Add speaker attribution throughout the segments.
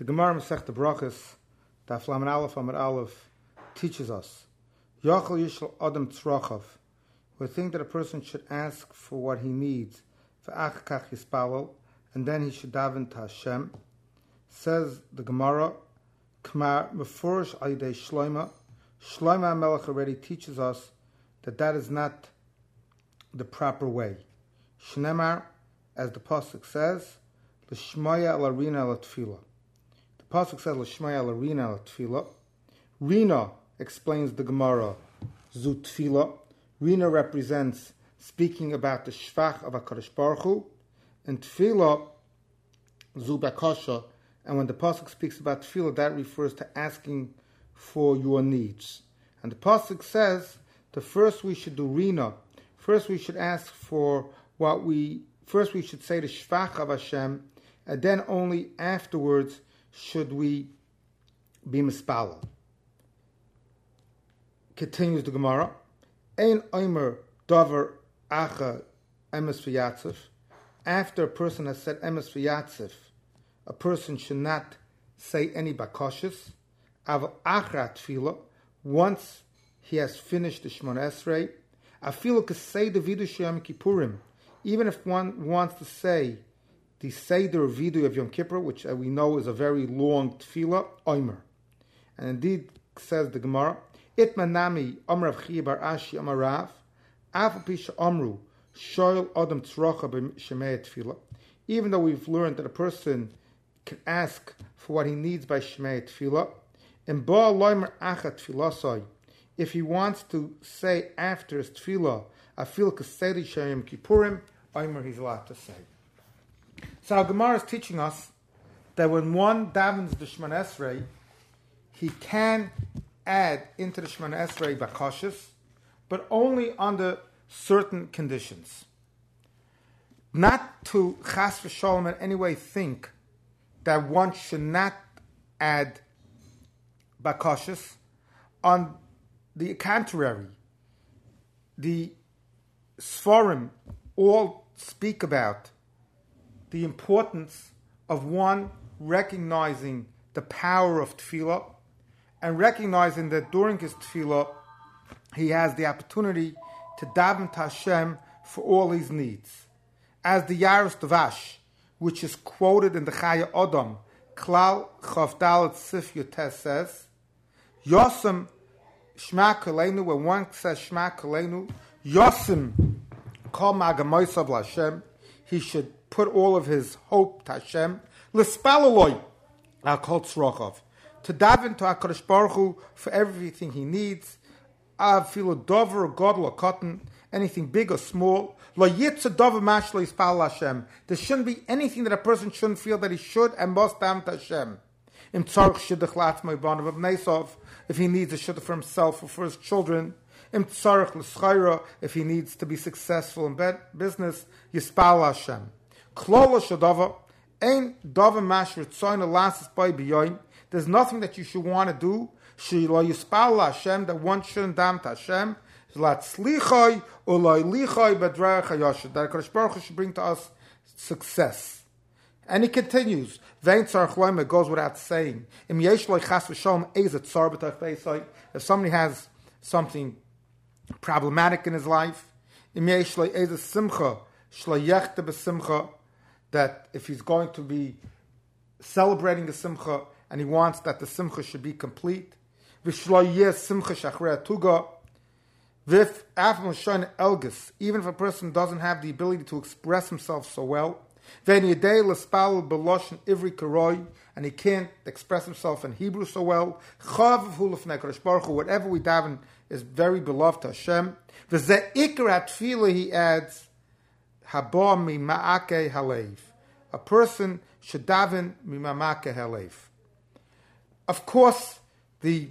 Speaker 1: The Gemara Masechta Brachos, Daf Lamed Aleph Amud Aleph, teaches us, Yochel Yishal Adam Tzrachav. We think that a person should ask for what he needs, V'ach Kach Yispalel, and then he should daven to Hashem. Says the Gemara, K'mar Mefurish Ayidei Shloima. Shloima HaMelech already teaches us that that is not the proper way. Shnemar, as the pasuk says, L'shmaya L'Rina L'Tfila. The pasuk says L'shmaya L'Rina L'Tfila. Rina, explains the Gemara, Zu Tfila. Rina represents speaking about the shvach of HaKadosh Baruch Hu, and Tfila, Zu Bakasha. And when the pasuk speaks about Tfila, that refers to asking for your needs. And the pasuk says that first we should do Rina. First we should ask for first we should say the shvach of Hashem, and then only afterwards should we be mispala. Continues the Gemara, Ein omer davar acha emes v'yatzif. After a person has said emes v'yatzif, a person should not say any bakashis. Aval achra tefillah, once he has finished the Shemona Esrei, afilu kasei the vidu Yom Kippurim, even if one wants to say the Seder Vidu of Yom Kippur, which we know is a very long tefillah, omer. And indeed, says the Gemara, Itmanami Amrav Chiya Bar Ashi Amarav, Af Pisha Amru, Shoyl Adam Tzrocha B'Shemei Tefillah. Even though we've learned that a person can ask for what he needs by Shemei Tefillah, and Ba Loimer Achat Tefillasai, if he wants to say after his Tefillah, Afil Kasedi Shayim Kippurim, Omer he's allowed to say. So our Gemara is teaching us that when one davens the Shemona Esrei, he can add into the Shemona Esrei bakashas, but only under certain conditions. Not to chas v'sholom in any way think that one should not add bakashas. On the contrary, the Sforim all speak about the importance of one recognizing the power of tefillah and recognizing that during his tefillah he has the opportunity to daven to Hashem for all his needs. As the Yaros Davash, which is quoted in the Chaya Odom, Klal Chavdalet Sif Yotes says, Yosem Shma Kolenu, when one says Shma Kolenu, Yosem Kol Magamoisav L'Hashem, he should put all of his hope to Hashem, L'Spaleloi Al Kol Tzrochav, to daven to HaKadosh Baruch Hu for everything he needs, Afilu Dover or Godel or Cotton, anything big or small, Lo Yitza Dover Mash Lo Yispal Hashem. There shouldn't be anything that a person shouldn't feel that he should and must daven to Hashem. Im Tzarech Shidduch L'Atzmai Banav of Nesov, if he needs a shidduch for himself or for his children. Im Tzarech L'Schaira, if he needs to be successful in business, Yispal Hashem. Klola Shadava, Ein Dover Mash Ritzoyna Lasses By B'yoyim. There's nothing that you should want to do, Shilo Yispal Hashem, that one shouldn't daven to Hashem, Zlat Slichai, Uloi Lichai Badrach HaYoshad, that HaKadosh Baruch Hu should bring to us success. And he continues, Vein Tzarech Loim, it goes without saying, Im Yesh Loi Chas V'Sholom Eza Tzar B'Tach Beisai, if somebody has something problematic in his life, Im Yesh Loi Eza Simcha, Shlo Yechte B'Simcha, that if he's going to be celebrating the Simcha, and he wants that the Simcha should be complete, V'Shlo Yeh Simcha Shachrei Tuga, V'if Afim Shon Elgus, even if a person doesn't have the ability to express himself so well, V'en Yedei L'Spal B'Loshen Ivri Karoi, and he can't express himself in Hebrew so well, Chav V'Hu L'Fnei HaKadosh Baruch Hu, whatever we daven is very beloved to Hashem. V'zeh Ikar HaTfilah, he adds, Haba Mima'ake Halev. A person should daven Mima'ake Halev. Of course, the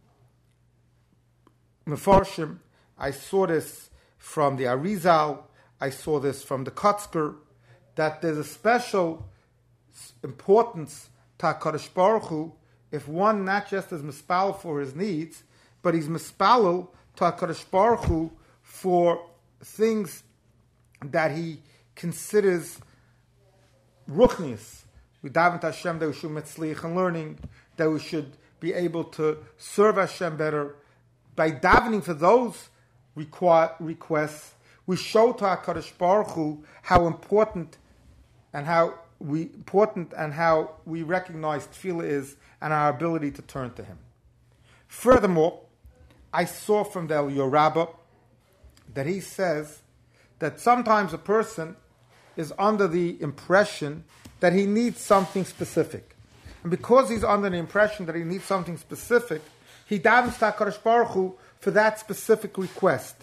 Speaker 1: Mefarshim, I saw this from the Arizal, I saw this from the Kotzker, that there's a special importance to HaKadosh Baruch Hu if one not just is mispal for his needs, but he's mispalel to HaKadosh Baruch Hu for things that he considers ruchnius, We daven to Hashem that we should metzliach in learning, that we should be able to serve Hashem better. By davening for those requests, we show to HaKadosh Baruch Hu how important and how we recognize tefillah is and our ability to turn to Him. Furthermore, I saw from the Eliyahu Rabbah that he says that sometimes a person is under the impression that he needs something specific. And because he's under the impression that he needs something specific, he davens to HaKadosh Baruch Hu for that specific request.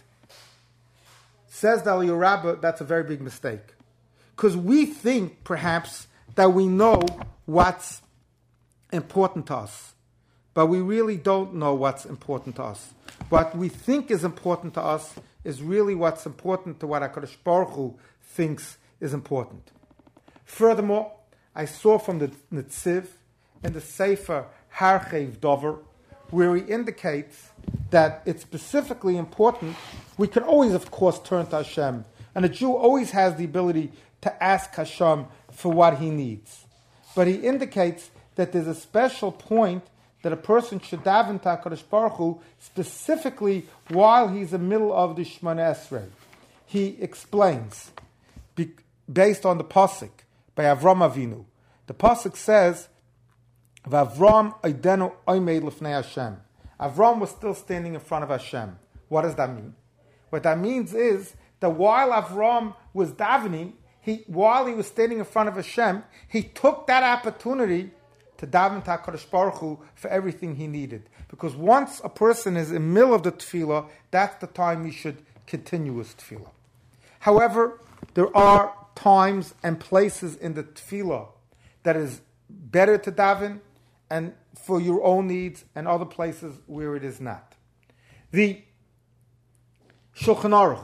Speaker 1: Says the Eliyahu Rabbah, that's a very big mistake. Because we think, perhaps, that we know what's important to us. But we really don't know what's important to us. What we think is important to us is really what's important to what HaKadosh Baruch Hu thinks is important. Furthermore, I saw from the Netziv in the Sefer Harchev Dover, where he indicates that it's specifically important. We can always, of course, turn to Hashem. And a Jew always has the ability to ask Hashem for what he needs. But he indicates that there's a special point that a person should daven to HaKadosh Baruch Hu specifically while he's in the middle of the Shemona Esrei. He explains, based on the Pasuk by Avram Avinu. The Pasuk says, V'Avram Oidenu Oimed Lifnei Hashem. Avram was still standing in front of Hashem. What does that mean? What that means is that while Avram was davening, while he was standing in front of Hashem, he took that opportunity to daven to HaKadosh Baruch Hu for everything he needed. Because once a person is in the middle of the tefillah, that's the time he should continue his tefillah. However, there are times and places in the tefillah that is better to daven and for your own needs, and other places where it is not. The Shulchan Aruch,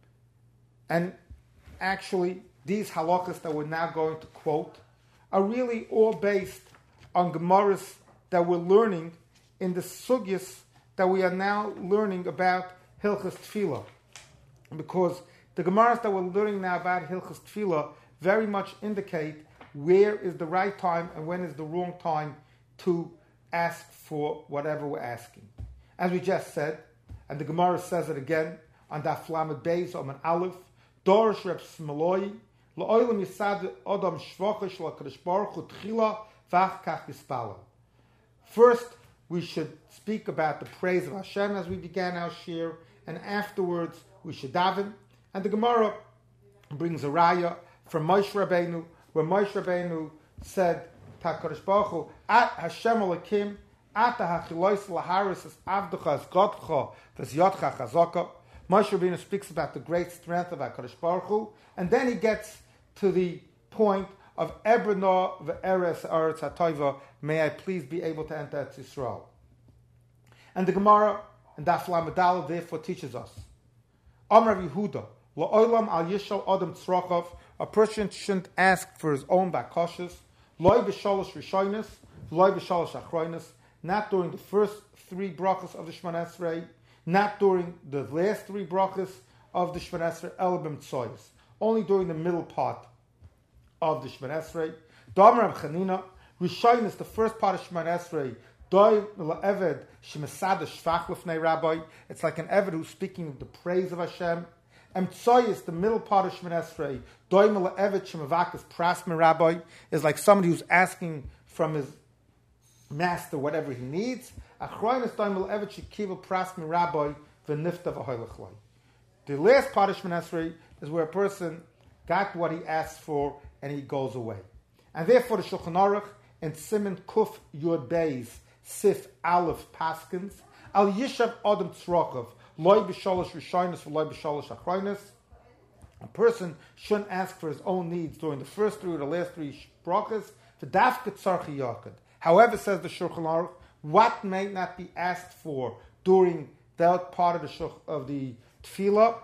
Speaker 1: and actually these halachas that we're now going to quote, are really all based on Gemaras that we're learning in the sugyas that we are now learning about Hilchas Tefillah. Because the Gemaras that we're learning now about Hilchas Tefillah very much indicate where is the right time and when is the wrong time to ask for whatever we're asking. As we just said, and the Gemara says it again, on Daf Lamed Beis Omen Aleph, Dorish Reb Smaloi, La'olam Yisad Adam Shvachish LaKadosh Baruch Hu Tchila Vach Kach Yispala. First, we should speak about the praise of Hashem as we began our shir, and afterwards we should daven. And the Gemara brings a raya from Moshe Rabbeinu, where Moshe Rabbeinu said, HaKadosh Baruch Hu, At Hashem Elokim, At HaChilois Laharis as Avducha as Godcha V'Zyotcha Chazaka. Moshe Rabbeinu speaks about the great strength of HaKadosh Baruch Hu, and then he gets to the point of Ebrena V'Eres Eretz HaToiva, may I please be able to enter Eretz Yisrael. And the Gemara and Daf Lamed Daled therefore teaches us, Amar Yehuda, La'olam al Yishal Adam Tzrochav, a person shouldn't ask for his own bakashas, Loi b'shalosh rishonis, loi b'shalosh achronis, not during the first three brachas of the Shemona Esrei, not during the last three brachas of the Shemona Esrei, elabim tzoyis, only during the middle part of the Shemona Esrei. Damar Reb Chanina, rishonis, the first part of Shemona Esrei, doi la'eved shemesada shvach lefnei rabbi, it's like an eved who's speaking of the praise of Hashem. Tzoyis, the middle part of Shemona Esrei, doim la'eved shemavakas pras rabbi, is like somebody who's asking from his master whatever he needs. Achroinus doim la'eved shekiva pras rabbi v'nifta v'hoylachloi. The last part of Shemona Esrei is where a person got what he asked for and he goes away. And therefore the Shulchan Aruch in Siman Kuf Yud Beis Sif Aleph Paskins Al Yishav Adam Tzrochav Loi b'shalosh rishonis v'loi b'shalosh achronis. A person shouldn't ask for his own needs during the first three or the last three brachas. V'dafka tzarchi yakad. However, says the Shulchan Aruch, what may not be asked for during that part of the tefillah?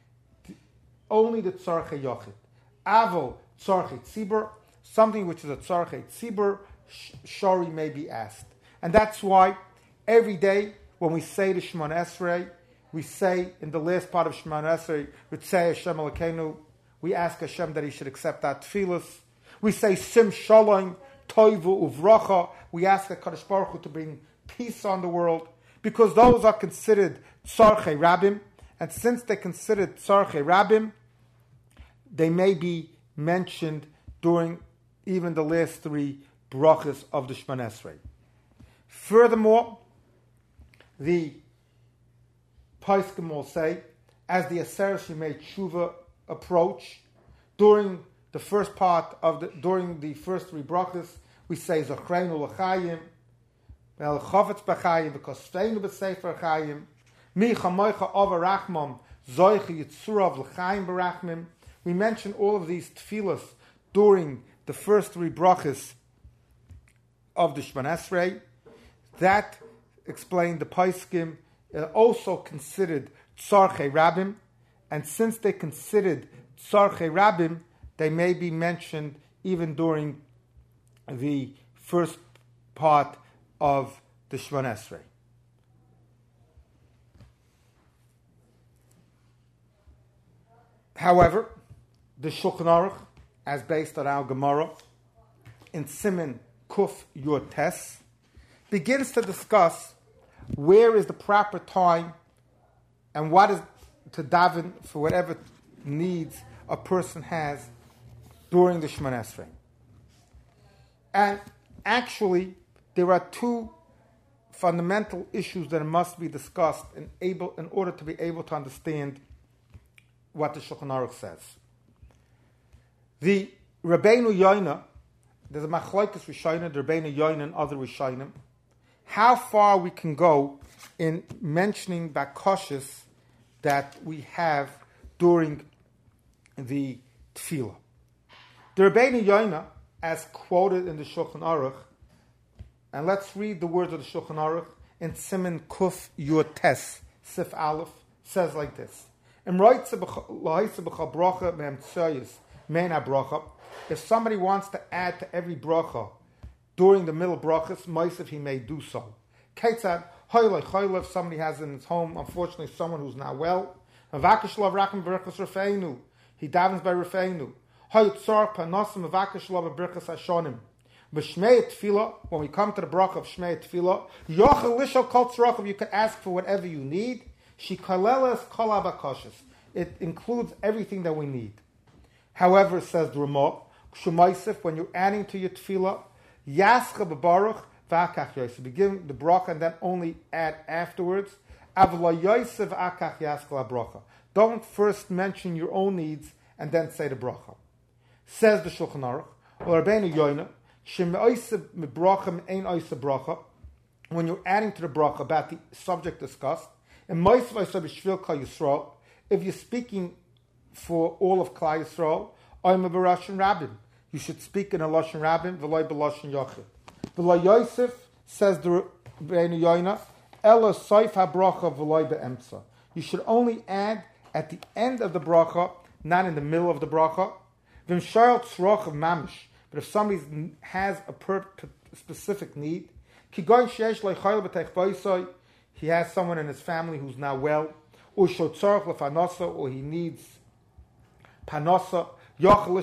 Speaker 1: Only the tzarchi yakad. Avo tzarchi tzibur, something which is a tzarchi tzibur, shari may be asked. And that's why every day when we say the Shemona Esrei, we say in the last part of Shemona Esrei, we say Hashem Elokeinu, we ask Hashem that He should accept our tefillas. We say Sim Shalom, Toivu Uvracha. We ask HaKadosh Baruch Hu to bring peace on the world, because those are considered Tzarchei Rabbim, and since they're considered Tzarchei Rabbim, they may be mentioned during even the last three brachas of the Shemona Esrei. Furthermore, the Poskim will say, as the Aseret Yemei Tshuva approach, during the first during the first three brachas, we say Zachreinu l'Chayim, El Chavetz b'Chayim, V'Kosfeinu b'Sefer Chayim, Mi Chamoicha Ova Rachmam, Zoicha Yitzurav l'Chayim b'Rachmim. We mention all of these tefillas during the first three brachas of the Shemona Esrei. That explained the Poskim also considered Tzarchei Rabbim, and since they considered Tzarchei Rabbim, they may be mentioned even during the first part of the Shemona Esrei. However, the Shulchan Aruch, as based on our Gemara, in Siman Kuf Yud Tes, begins to discuss where is the proper time and what is to daven for whatever needs a person has during the Shemona Esrei. And actually, there are two fundamental issues that must be discussed in order to be able to understand what the Shulchan Aruch says. The Rabbeinu Yoina, there's a Machlokes Rishonim, the Rabbeinu Yoina and other Rishonim, how far we can go in mentioning bakashas that we have during the tefillah. The Rabbeinu Yoina, as quoted in the Shulchan Aruch, and let's read the words of the Shulchan Aruch in Siman Kuf Yud Tes, Sif Aleph, says like this: if somebody wants to add to every bracha during the middle brachas, Moisef, he may do so. Ketzad, if somebody has in his home, unfortunately, someone who's not well, he davens by Rafeinu. When we come to the bracha of Shmei Tefillah, you can ask for whatever you need. It includes everything that we need. However, says the Ramah, when you're adding to your tefillah, Yascha b'baruch v'akach yosef. Begin the bracha and then only add afterwards. Avla yosef akach yascha bracha. Don't first mention your own needs and then say the bracha. Says the Shulchan Aruch, or Rabbeinu Yoina, sheme'osef mibrachim ein osef bracha. When you're adding to the bracha about the subject discussed, and moisef osef b'shvil kol Yisrael, if you're speaking for all of Klal Yisrael, oim b'Lashon Rabbim. You should speak in a Lashon Rabbim, v'loy b'Lashon Yochid. V'loy Yosef, says the Rabbeinu Yoina, ela soif ha-bracha v'loy be'emtza. You should only add at the end of the bracha, not in the middle of the bracha. V'mshayel tzroch of mamish. But if somebody has a specific need, kigoyin sheyesh le'chayil b'teich b'yisoi, he has someone in his family who's not well, or shotzarach le'fanasa, or he needs panasa, so the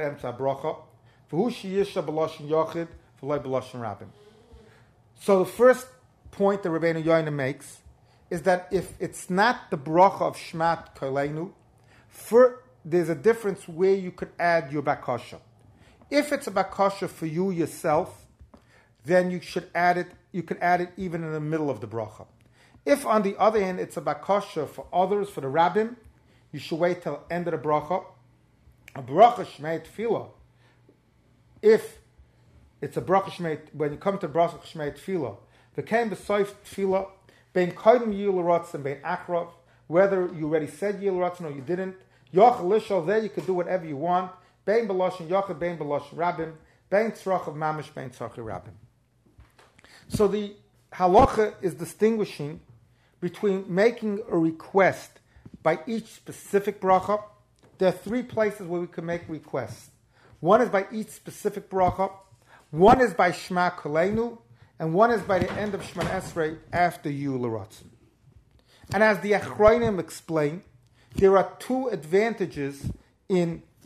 Speaker 1: first point that Rabbeinu Yoina makes is that if it's not the bracha of Shmat Koleinu, there's a difference where you could add your bakasha. If it's a bakasha for you yourself, then you should add it. You could add it even in the middle of the bracha. If, on the other hand, it's a bakasha for others, for the rabbim, you should wait till the end of the bracha. A bracha Shmei Tefillah, if it's a bracha Shmei, when you come to bracha Shmei Tefillah, the came b'soif Tefillah, bein kodim yil ratz and bein akrav, whether you already said yil ratz or you didn't, yoch lishol, there you could do whatever you want, bein b'lashon yochid, bein b'lashon rabbim, bein tzrach of mamish, bein tzrach rabbim. So the halacha is distinguishing between making a request by each specific bracha. There are three places where we can make requests. One is by each specific bracha, one is by Shema Koleinu, and one is by the end of Shemona Esrei after Yul Ratzon. And as the Achronim explain, there are two advantages in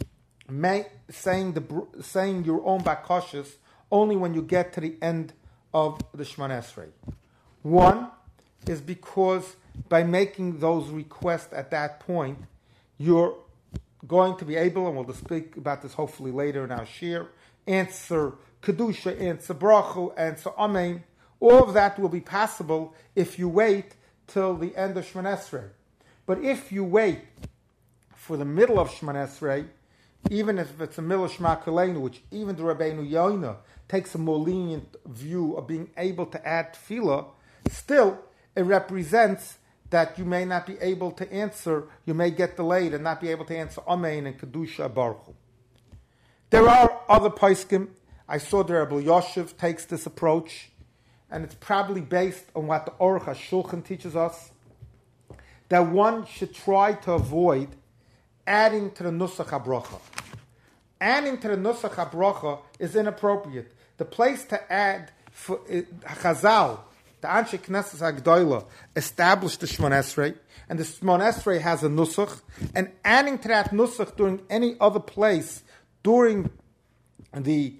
Speaker 1: saying your own bakashas only when you get to the end of the Shemona Esrei. One is because by making those requests at that point, you're going to be able, and we'll speak about this hopefully later in our shir, answer Kedusha, answer Bracha, answer Amen. All of that will be possible if you wait till the end of Shemona Esrei. But if you wait for the middle of Shemona Esrei, even if it's a middle of Shema Kolenu, which even the Rabbeinu Yoina takes a more lenient view of being able to add tefillah, still it represents that you may not be able to answer, you may get delayed and not be able to answer Amen and Kedusha Baruch Hu. There are other poskim. I saw the Rebbe Yoshev takes this approach, and it's probably based on what the Aruch HaShulchan teaches us, that one should try to avoid adding to the Nusach HaBracha. Adding to the Nusach HaBracha is inappropriate. The place to add, for Chazal, the Anshe Knesset HaGdoila, established the Shemona Esrei, and the Shemona Esrei has a Nusach, and adding to that Nusach during any other place, during the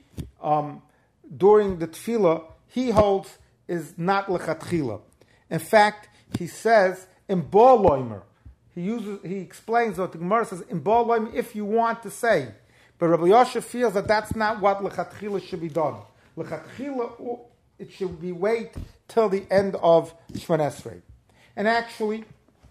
Speaker 1: Tefillah, he holds is not Lechatchila. In fact, he says, in Baal Loimer, he explains what the Gemara says, in Baal Loimer, if you want to say, but Rabbi Yosef feels that that's not what Lechatchila should be done. Lechatchila, it should be wait till the end of Shemona Esrei. And actually,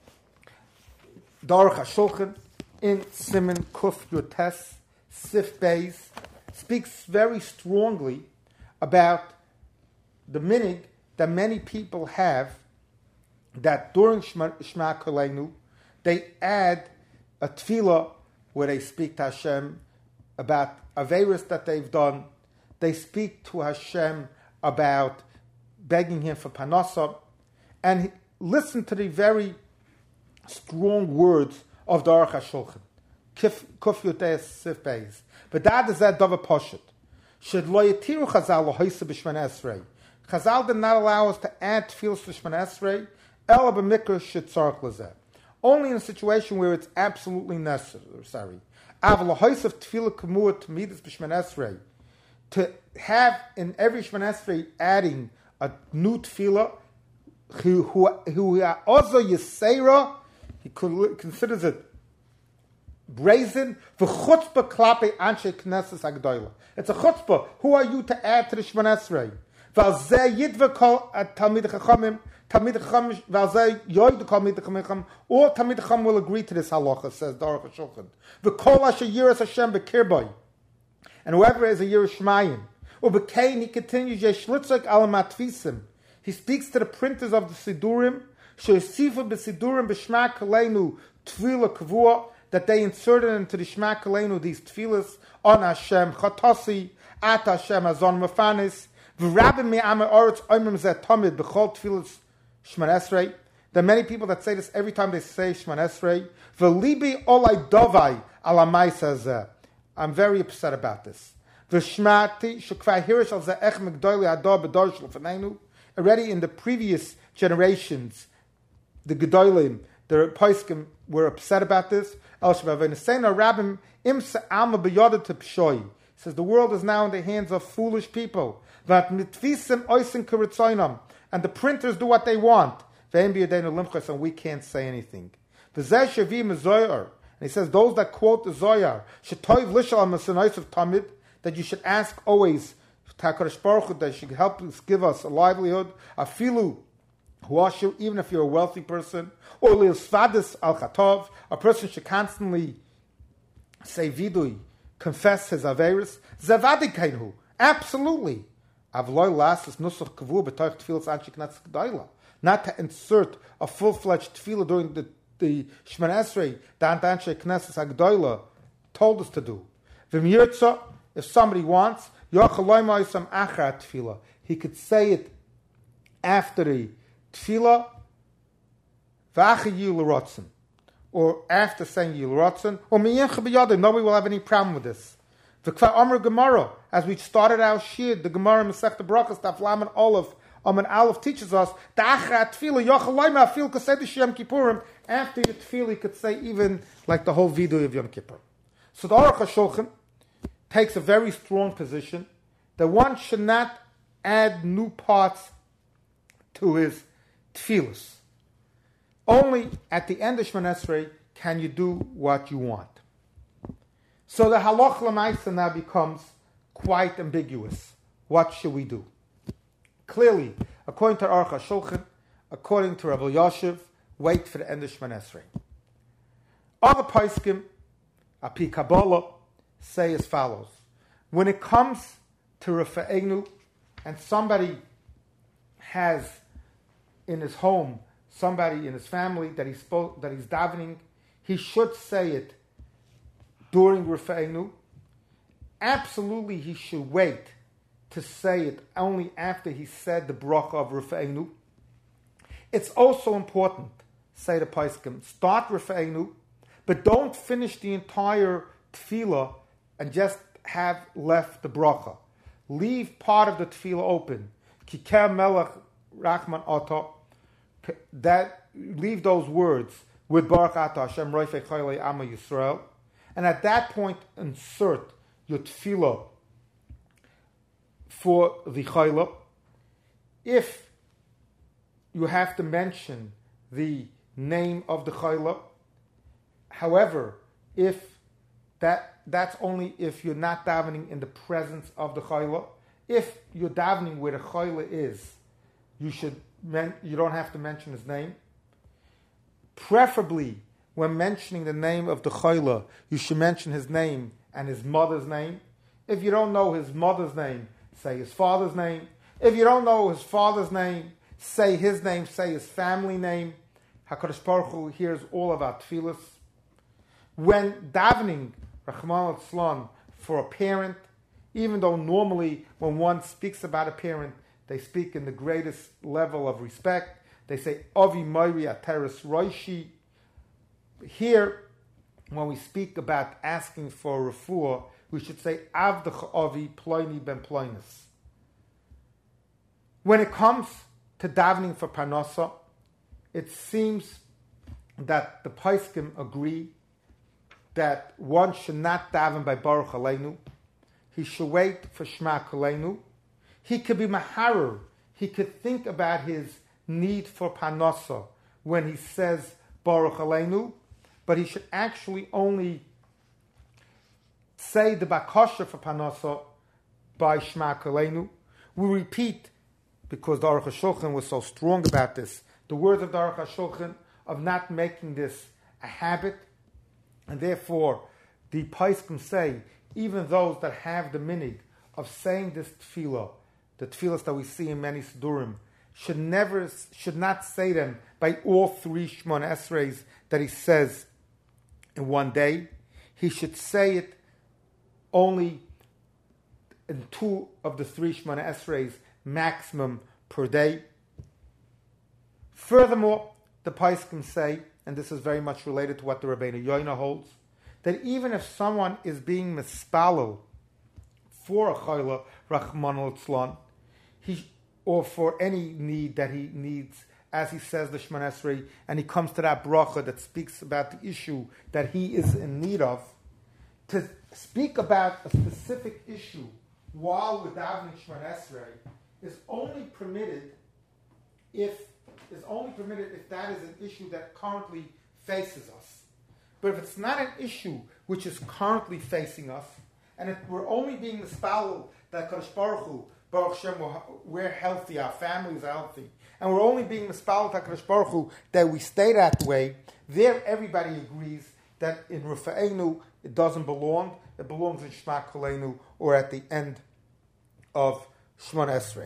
Speaker 1: the Aruch HaShulchan in Siman Kuf Yotes Sif Beis speaks very strongly about the minig that many people have, that during Shema Kolenu they add a tefillah where they speak to Hashem about averos that they've done. They speak to Hashem about begging Him for panasa, and listen to the very strong words of the Aruch HaShulchan. Kuf Yotes Sif Beis. But that is that davar pashut. Should lo yitiru Chazal lohoisa b'Shemona Esrei. Chazal did not allow us to add tefillos to Shemona Esrei. Ela b'mikra shetzarich lezeh. Only in a situation where it's absolutely necessary. Av lohoisa tefillah kamua t'midas b'Shemona Esrei. To have in every Shemona Esrei adding a new tefillah, who also yisera, he considers it brazen for chutzpah klape anshe knesses hagdoila. It's a chutzpah. Who are you to add to the Shemona Esrei? V'alzeh yidva kol talmid chachamim, v'alzeh yoid kol talmid chachamim. All talmid chacham will agree to this halacha, says the Aruch HaShulchan. V'kol asher yiras Hashem b'kirboi, and whoever is a yiras Shemayim. U'b'kein, he continues, yeshlitzak al matfisim. He speaks to the printers of the Sidurim, she'esifu b'Sidurim b'Shema Kolenu tefillah kavua, that they inserted into the Shema Kolenu these tefillas on Hashem Chatasi, at Hashem Azon Mefanis, v'rabim me'amei oretz oimrim zeh tamid b'chol tefillas Shemona Esrei. There are many people that say this every time they say Shemona Esrei. V'libi olai dovai ala ma'aseh zeh. I'm very upset about this. V'shmati shekvar hirish al zeh ech megdoili ador b'dor shel fenenu. Already in the previous generations, the Gedolim, the Poskim, were upset about this. He says the world is now in the hands of foolish people. And the printers do what they want. And we can't say anything. And he says those that quote the Zohar, that you should ask always that should help us, give us a livelihood, even if you're a wealthy person, or Lilsvadis al Chatov, a person should constantly say vidui, confess his averis, zavadi kainhu, absolutely. Not to insert a full-fledged tefillah during the Shemona Esrei, that Anshe Knesset HaGdoila told us to do. V'myirtza, if somebody wants, he could say it after the tefillah, or after saying Yilrotzen, or nobody will have any problem with this. As we started our shir, the Gemara Masechta Brachos, Daf Lamed Aleph, Amud Aleph teaches us, after the tefillah, he could say even like the whole vidu of Yom Kippur. So the Aruch HaShulchan takes a very strong position that one should not add new parts to his tefillos. Only at the end of Shemona Esrei can you do what you want. So the halach l'maisa now becomes quite ambiguous. What should we do? Clearly, according to Aruch HaShulchan, according to Rabbi Yoshev, wait for the end of Shemona Esrei. Other poskim, Api Kabbalah, say as follows. When it comes to Rafa'enu, and somebody has in his home, somebody in his family that he's davening, he should say it during Rafa'enu. Absolutely, he should wait to say it only after he said the bracha of Rafa'enu. It's also important, say the poskim, start Rafa'enu, but don't finish the entire tefillah and just have left the bracha. Leave part of the tefillah open. Kiker melech rachman ata. That leave those words with Baruch Ata Hashem Roifei Chaylei Amma Yisrael, and at that point insert your tefillah for the chayla. If you have to mention the name of the chayla, however, if that's only if you're not davening in the presence of the chayla. If you're davening where the chayla is, you don't have to mention his name. Preferably, when mentioning the name of the chayla, you should mention his name and his mother's name. If you don't know his mother's name, say his father's name. If you don't know his father's name, say his name, say his family name. HaKadosh Baruch Hu hears all of our tefillas. When davening, Rachmana litzlan, for a parent, even though normally when one speaks about a parent, they speak in the greatest level of respect. They say, Avi Moiri Ateres Roishi. Here, when we speak about asking for refuah, we should say, Avdach Avi Ploini Ben Ploinus. When it comes to davening for Parnasa, it seems that the poskim agree that one should not daven by Baruch Aleinu. He should wait for Shema Koleinu. He could be maharer. He could think about his need for Parnasa when he says Baruch Aleinu, but he should actually only say the bakasha for Parnasa by Shema Koleinu. We repeat, because the Aruch HaShulchan was so strong about this, the words of the Aruch HaShulchan of not making this a habit, and therefore the poskim say, even those that have the minig of saying this tefillah, the tefillahs that we see in many Sidurim, should not say them by all three Shemona Esreis that he says in one day. He should say it only in two of the three Shemona Esreis maximum per day. Furthermore, the poskim say, and this is very much related to what the Rabbeinu Yoina holds, that even if someone is being mispalel for a chayla, Rachmana litzlan, or for any need that he needs, as he says the Shemona Esrei, and he comes to that bracha that speaks about the issue that he is in need of, to speak about a specific issue while we're davening Shemona Esrei is only permitted if that is an issue that currently faces us. But if it's not an issue which is currently facing us, and if we're only being mispalel that Kadosh Baruch Hu, Baruch Shem, we're healthy, our families are healthy, and we're only being mispalel that Kadosh Baruch Hu that we stay that way, there everybody agrees that in Rafa'enu it doesn't belong. It belongs in Shema Koleinu or at the end of Shemona Esrei.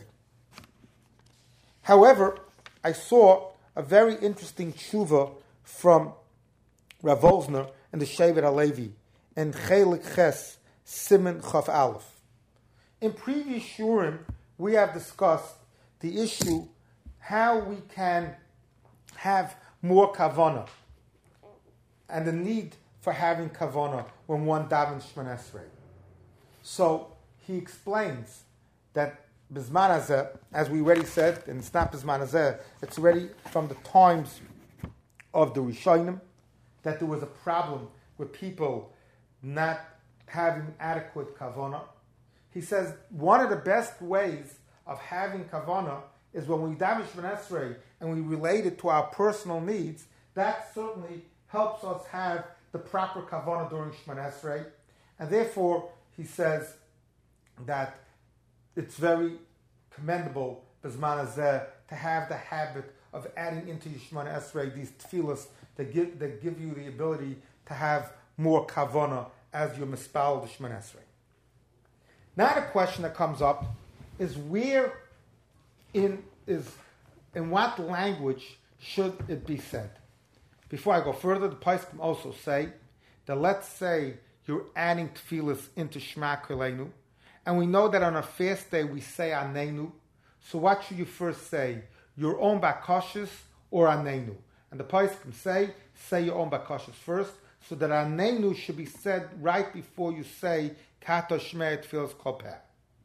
Speaker 1: However, I saw a very interesting tshuva from Rav Wolzner and the Shevet HaLevi and Chelik Ches Siman Chaf Aleph. In previous shurim, we have discussed the issue how we can have more kavana and the need for having kavana when one davens Shemona Esrei. So he explains that Bizman Hazeh, as we already said, and it's not Bizman Hazeh, it's already from the times of the Rishonim, that there was a problem with people not having adequate kavanah. He says one of the best ways of having kavanah is when we daven Shemona Esrei and we relate it to our personal needs. That certainly helps us have the proper kavanah during Shemona Esrei, and therefore he says that it's very commendable b'zman hazeh to have the habit of adding into your Shemona Esrei these tefillas that give you the ability to have more kavanah as you mispal the Shemona Esrei. Now the question that comes up is in what language should it be said? Before I go further, the Poskim also say that let's say you're adding tefillas into Shema Kolenu, and we know that on a fast day we say Anenu. So what should you first say? Your own bakashas or Anenu? And the Poskim say your own bakashas first, so that Anenu should be said right before you say Kato Shmei Tefillas Kol Peh.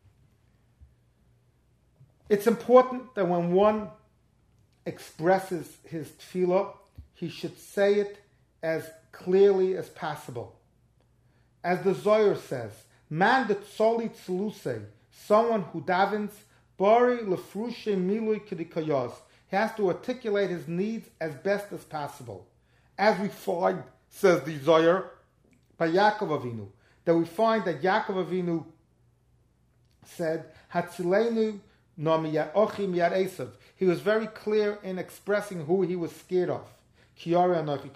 Speaker 1: It's important that when one expresses his tefillah, he should say it as clearly as possible. As the Zohar says, man that tzoli tzlusei, someone who davens, bari lefrushe milui kedikayos, he has to articulate his needs as best as possible. As we find, says the Zohar, by Yaakov Avinu, that we find that Yaakov Avinu said, Hatzilenu no miyad ochi miyad Esav. He was very clear in expressing who he was scared of. So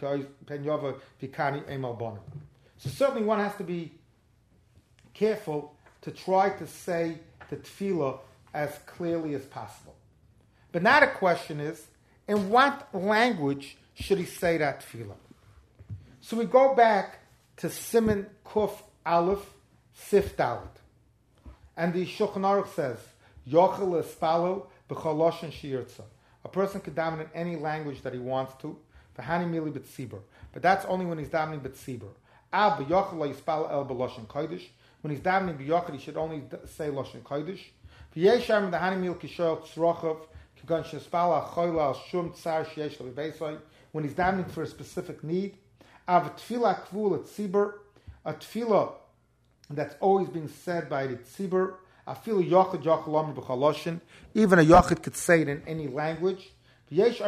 Speaker 1: certainly one has to be careful to try to say the tefillah as clearly as possible. But now the question is, in what language should he say that tefillah? So we go back to Siman Kuf Aleph Sif Dalet. And the Shulchan Aruch says, Yochel espalo b'chol lashon sheyirtza. A person can daven in any language that he wants to. V'hani mili b'tzibur. But that's only when he's davening b'tzibur. Av b'yochel lo yispal el b'lashon kodesh. When he's davening b'yochel, he should only say lashon kodesh. V'yeshar m'dahani mil kishoel tzrochav k'gon shespal ha'choyle al shum tzar sheyesh lo b'beisai. When he's davening for a specific need. Av tefillah kvul at tzibur. A tefillah that's always being said by the tzibur. Even a yachid could say it in any language. So if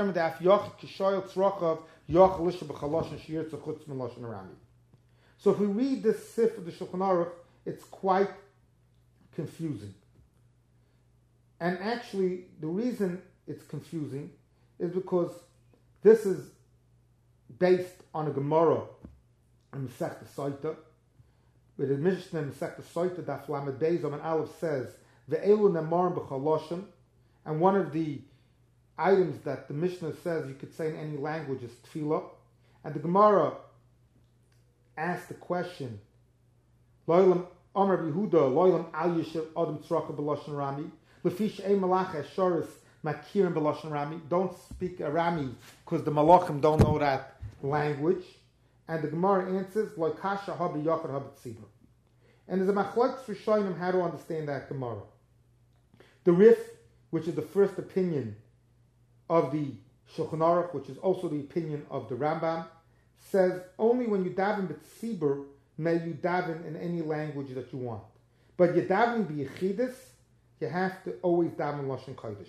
Speaker 1: we read this sif of the Shulchan Aruch, it's quite confusing. And actually, the reason it's confusing is because this is based on a Gemara in Masechta Soita, where the Mishnah in Masechta Soita Daf Lamed Beis Amud Aleph says ve'elu nemarim b'chol lashon, and one of the items that the Mishnah says you could say in any language is tefillah, and the Gemara asked the question lo'olam Amar Yehuda lo'olam al yishav adam tzraka b'lashon rami lefish ein malach eshoris makirim b'lashon rami. Don't speak Arami because the malachim don't know that language. And the Gemara answers, like kasha habi yachad habi tzibur. And there's a machlokes for Shonim how to understand that Gemara. The Rif, which is the first opinion of the Shulchan Aruch, which is also the opinion of the Rambam, says only when you daven b'tzibur may you daven in any language that you want. But you daven b'yechidus, you have to always daven lashon kodesh.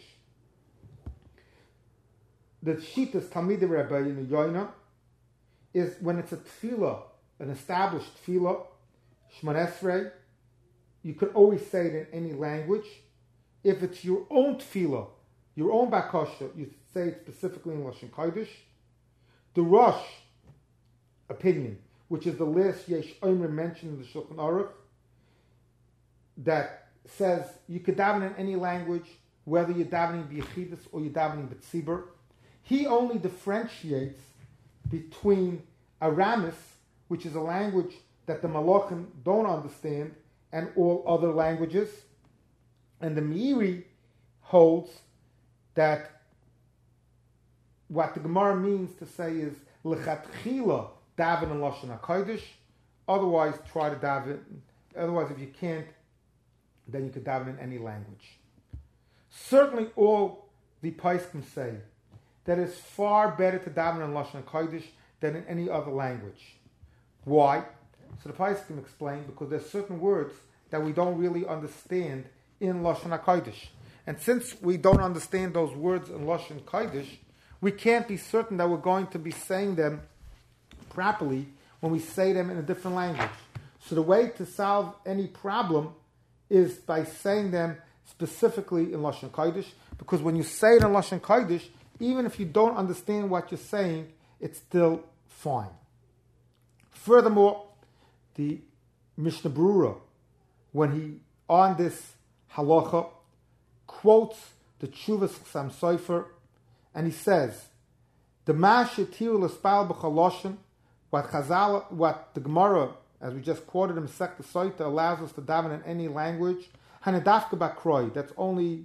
Speaker 1: The Shitas Talmidei Rebbe in the Yoina is when it's a tefillah, an established tefillah, Shemona Esrei, you could always say it in any language. If it's your own tefillah, your own bakasha, you say it specifically in Lashon Kodesh. The Rosh opinion, which is the last Yesh Omer mentioned in the Shulchan Aruch, that says you could daven in any language, whether you're davening b'yechidus or you're davening b'tzibur. He only differentiates between Aramis, which is a language that the Malachim don't understand, and all other languages. And the Meiri holds that what the Gemara means to say is lechatchila daven in Lashon HaKodesh. Otherwise, try to daven. Otherwise, if you can't, then you could daven in any language. Certainly, all the Poskim say that it's far better to daven in Lashon HaKodesh than in any other language. Why? So the Paiskim explain because there's certain words that we don't really understand in Lashon HaKodesh. And since we don't understand those words in Lashon Kodesh, we can't be certain that we're going to be saying them properly when we say them in a different language. So the way to solve any problem is by saying them specifically in Lashon Kodesh, because when you say it in Lashon Kodesh, even if you don't understand what you're saying, it's still fine. Furthermore, the Mishnah Berurah, when he, on this halacha, quotes the Tshuvas Chassam Sofer, and he says, the Mashitiru l'spal b'chaloshin, what the Gemara, as we just quoted in Masechta Soita, allows us to daven in any language, hanedafka bakroi, that's only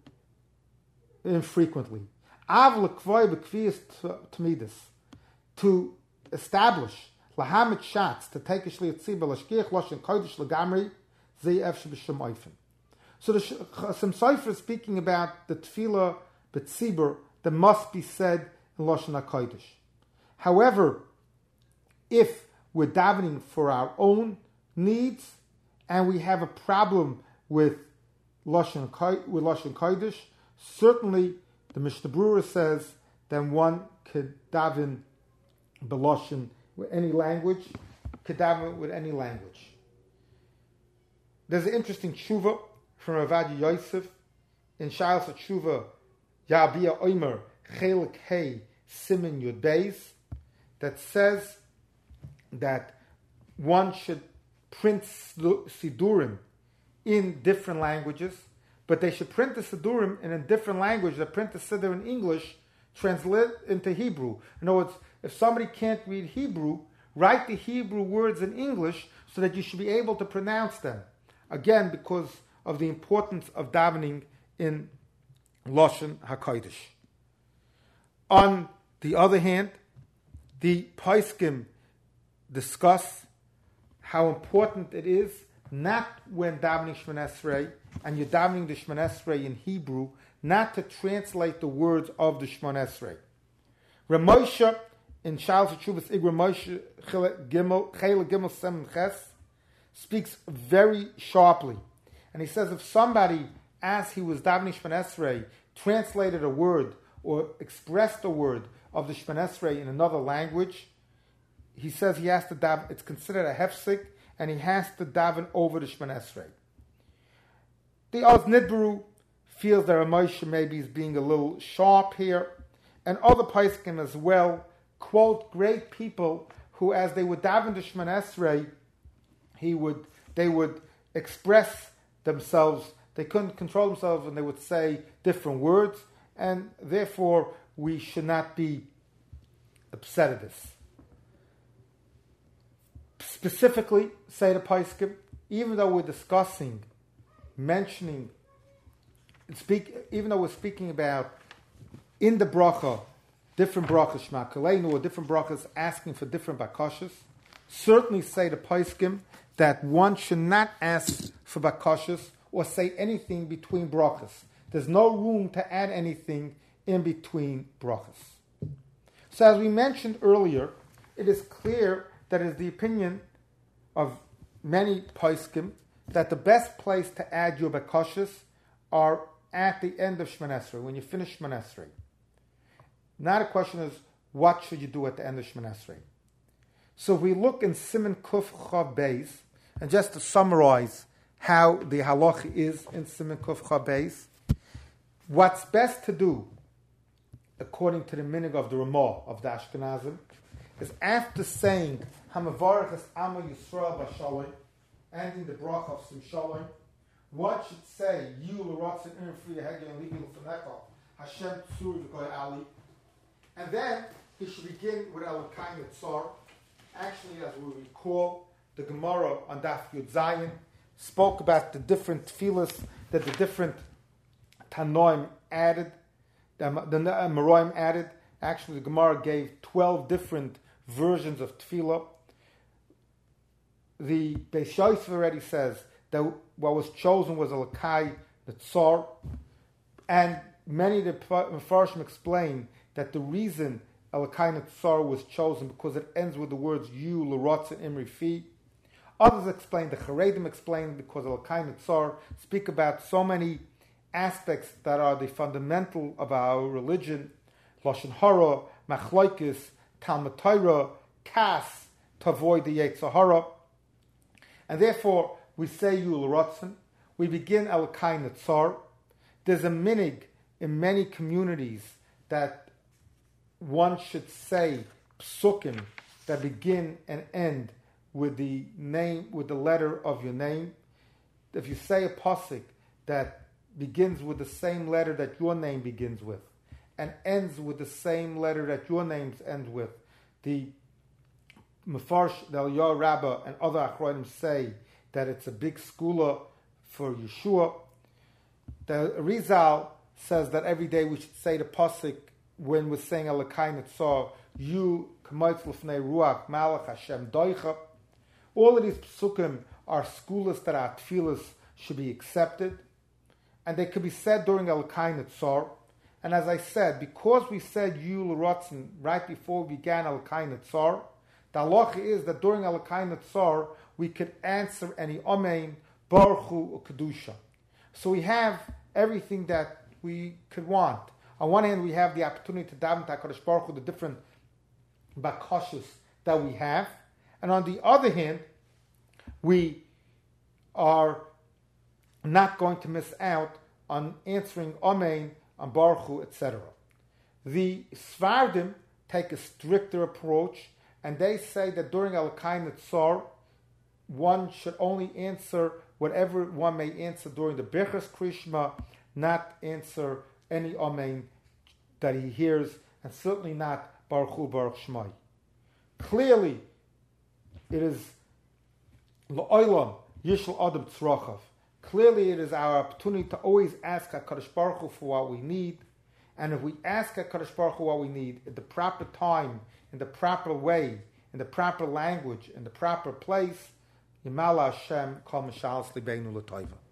Speaker 1: infrequently. Av l'kvoi b'kviyas t'midus, to establish lahamit shatz, to take a shliyat tzibah l'shkiach loshin kodesh l'gamri, zei efsh b'shem oifen. So the Chassam Sofer is speaking about the tefillah b'tzibur that must be said in Lashon HaKodesh. However, if we're davening for our own needs and we have a problem with Lashon Kodesh, certainly the Mishnah Berurah says then one could daven b'Lashon with any language, could daven with any language. There's an interesting tshuva from Ravadia Yosef in Sha'al Tshuva Ya'abiyah Omer Chelik Hey Simin Yud Beis that says that one should print Sidurim in different languages, but they should print the Sidurim in a different language. They print the Siddur in English, translate into Hebrew. In other words, if somebody can't read Hebrew, write the Hebrew words in English so that you should be able to pronounce them. Again, because of the importance of davening in Lashon HaKodesh. On the other hand, the Paiskim discuss how important it is, not when davening Shemona Esrei, and you're davening the Shemona Esrei in Hebrew, not to translate the words of the Shemona Esrei. Ramosha, in Sha'al Tshuvas Igra Moshe Chele Gimel Sem Ches, speaks very sharply. And he says if somebody, as he was davening Shemona Esrei, translated a word or expressed a word of the Shemona Esrei in another language, he says he has to daven, it's considered a hefsek, and he has to daven over the Shemona Esrei. The Oz Nidbaru feels that Ramosha maybe is being a little sharp here, and other Paiskim as well quote great people who, as they would daven the Shemona Esrei, they would express themselves. They couldn't control themselves, and they would say different words, and therefore we should not be upset at this. Specifically, say the Paiskim, even though we're discussing, mentioning, even though we're speaking about in the bracha, different brachas, Shema Kaleinu, or different brachas asking for different bakashas, certainly say the Paiskim that one should not ask for bakashas or say anything between brachas. There's no room to add anything in between brachas. So as we mentioned earlier, it is clear that it is the opinion of many Paiskim that the best place to add your bakashas are at the end of Shemona Esrei, when you finish Shemona Esrei. Now the question is, what should you do at the end of Shemona Esrei? So if we look in Siman Kuf Chav Beis, and just to summarize how the halacha is in Siman Kuf Chav Beis, what's best to do, according to the minig of the Ramah of the Ashkenazim, is after saying Hamavarach es Amo Yisrael Bashalom, ending the bracha of Sim Shalom, one should say You l'rotzen in free hegel and legal l'fanecha Hashem tzuri v'goy ali, and then he should begin with Elokai Mitzar. Actually, as we recall, the Gemara on Daf Yud Zayin spoke about the different tefillas that the different Tanoim added, the Meroim added. Actually, the Gemara gave 12 different versions of tefillah. The Beis Yosef already says that what was chosen was Elokai Mitzar, and many of the Mefarshim explain that the reason Elokai Mitzar was chosen because it ends with the words You l'rotzen imri fi. Others explain, the Charedim explain, because Elkain Tzar speak about so many aspects that are the fundamental of our religion, Lashon Hara, Machloikis, Talmud Torah, Kas, to avoid the Yetzer Hara. And therefore, we say Yul Ratzon. We begin Elkain Tzar. There's a minig in many communities that one should say psukim that begin and end with the name, with the letter of your name. If you say a pasuk that begins with the same letter that your name begins with, and ends with the same letter that your names end with, the Mefarsh, the Eliyahu Rabbah, and other Achronim say that it's a big skula for Yeshua. The Rizal says that every day we should say the pasuk when we're saying Elkain Tzar, you K'moitz L'fnei Ruach Malach Hashem Doicha. All of these psukim are skulas that our tefillas should be accepted, and they could be said during Elkain Tzar. And as I said, because we said Yul Ratzon right before we began Elkain Tzar, the halacha is that during Elkain Tzar we could answer any Amen, Baruch Hu, or Kedusha. So we have everything that we could want. On one hand, we have the opportunity to daven to HaKadosh Baruch Hu, the different bakashos that we have. And on the other hand, we are not going to miss out on answering Amen, on Baruch Hu, etc. The Svardim take a stricter approach, and they say that during Elkain Tzar, one should only answer whatever one may answer during the Birchas Krishma, not answer any Amen that he hears, and certainly not Baruch Hu, Baruch Shmai. Clearly, it is La'olam Yishal Adam Tzrachav. Clearly, it is our opportunity to always ask HaKadosh Baruch Hu for what we need. And if we ask HaKadosh Baruch Hu what we need at the proper time, in the proper way, in the proper language, in the proper place, Yimala Hashem Kol Mishal Slibeinu L'Toiva.